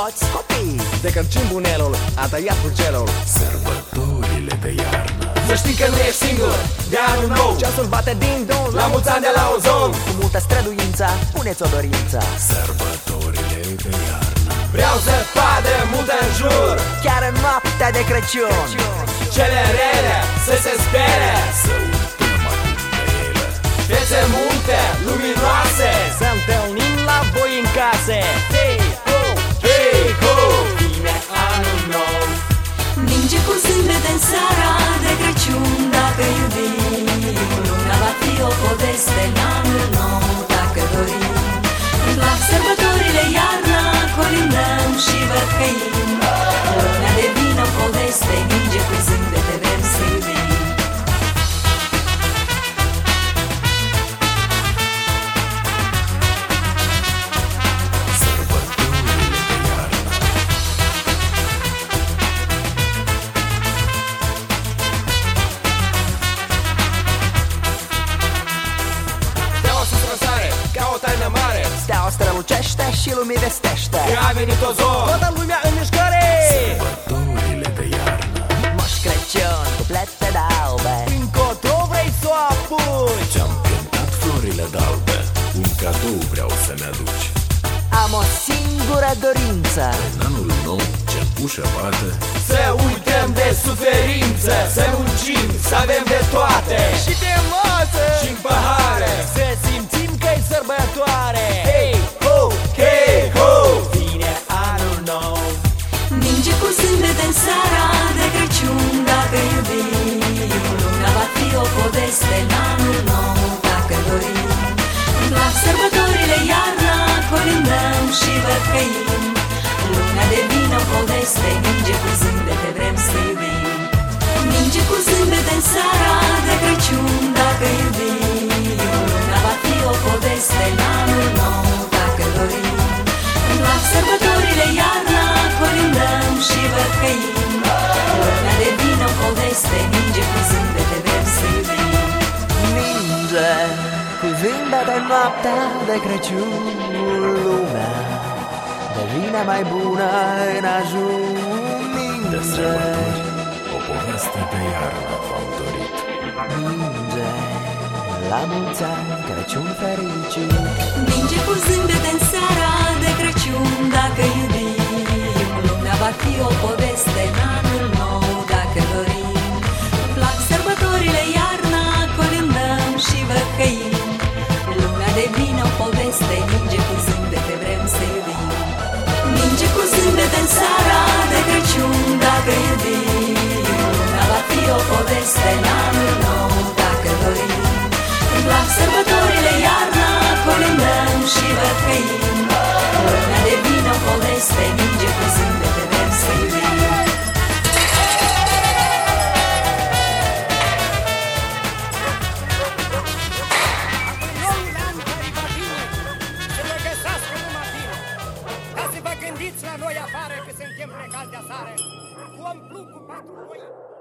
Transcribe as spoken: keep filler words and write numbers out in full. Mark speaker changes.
Speaker 1: Toți copii de când cimbunelul a tăiat purcelul.
Speaker 2: Sărbătorile de iarnă,
Speaker 1: Să știi că nu ești singur de anul nou. Ceasul bate din don la mulți ani de la ozon. Cu multă străduință puneți o dorință.
Speaker 2: sărbătorile de iarnă,
Speaker 1: Vreau zăpadă multă în jur, chiar în noaptea de Crăciun. Cele rele să se spere,
Speaker 2: să uităm acum de ele.
Speaker 1: fețe multe, luminoase, să întâlnim la voi în case. Hey ho, hey ho, vine anul nou.
Speaker 3: Ninge cu zâmbete în seara de Crăciun. Dacă iubim, luna va fi o poveste în anul nou. Dacă dorim, la sărbătorile iarna colindăm și văcăim. Luna devine o poveste, ninge cu zâmbete, vrem să iubim.
Speaker 2: Sărbătorile de iarnă,
Speaker 1: Steaua sus răsare, ca o taină mare. Steaua strălucește și lumii vestește că a venit o zi, toată lumea în mișcare.
Speaker 2: sărbătorile de iarnă,
Speaker 1: Moș Crăciun cu plete d'albe, încotro vrei să o apuci.
Speaker 2: ți-am cântat florile d'albe, un cadou vreau să-mi aduci.
Speaker 1: Am o singură dorință,
Speaker 2: În anul nou ce ușă bate,
Speaker 1: să uităm de suferință, să muncim, să avem de toate, și de masă, și în pahare, să simțim că-i sărbătoare. Hey ho, hey ho, vine anul nou.
Speaker 3: Ninge cu zâmbete în seara de Crăciun. Dacă iubim, luna va fi o poveste în anul nou. Dacă dorim, la sărbătorile iarna colindăm și văcăim. Luna devine o poveste, ninge cu zâmbete, vrem să iubim. Ninge cu zâmbete în seara de Crăciun. Dacă iubim, luna va fi o poveste în anul nou. Dacă dorim, la sărbătorile iarna colindăm și văcăim. Luna devine o poveste, ninge cu zâmbete, vrem să iubim.
Speaker 1: Ninge cu zâmbete noaptea de Crăciun. Lumea devine mai bună în ajun.
Speaker 2: de
Speaker 1: Ninge,
Speaker 2: sărbători, o poveste de iarnă v-am dorit.
Speaker 1: ninge, la mulți ani, Crăciun fericit.
Speaker 3: Ninge cu zâmbete în seara de Crăciun. Dacă iubim, lumea va fi o poveste în anul nou. Dacă dorim, plac sărbătorile iarna colindăm și văcăim. Lumea devine o poveste, ninge cu zâmbete, vrem să iubim. Ninge cu zâmbete în seara de Crăciun. Dacă iubim, lumea va fi o poveste în anul nou. Dacă dorim, la sărbătorile iarna colindăm și văcăim. Lumea devine o poveste, ninge cu zâmbete, vrem să iubim.
Speaker 4: Noul an care va vine, să vă găsească numai bine. Ca să vă gândiți la noi afară, că suntem plecați de afară, cu un plug cu patru boi.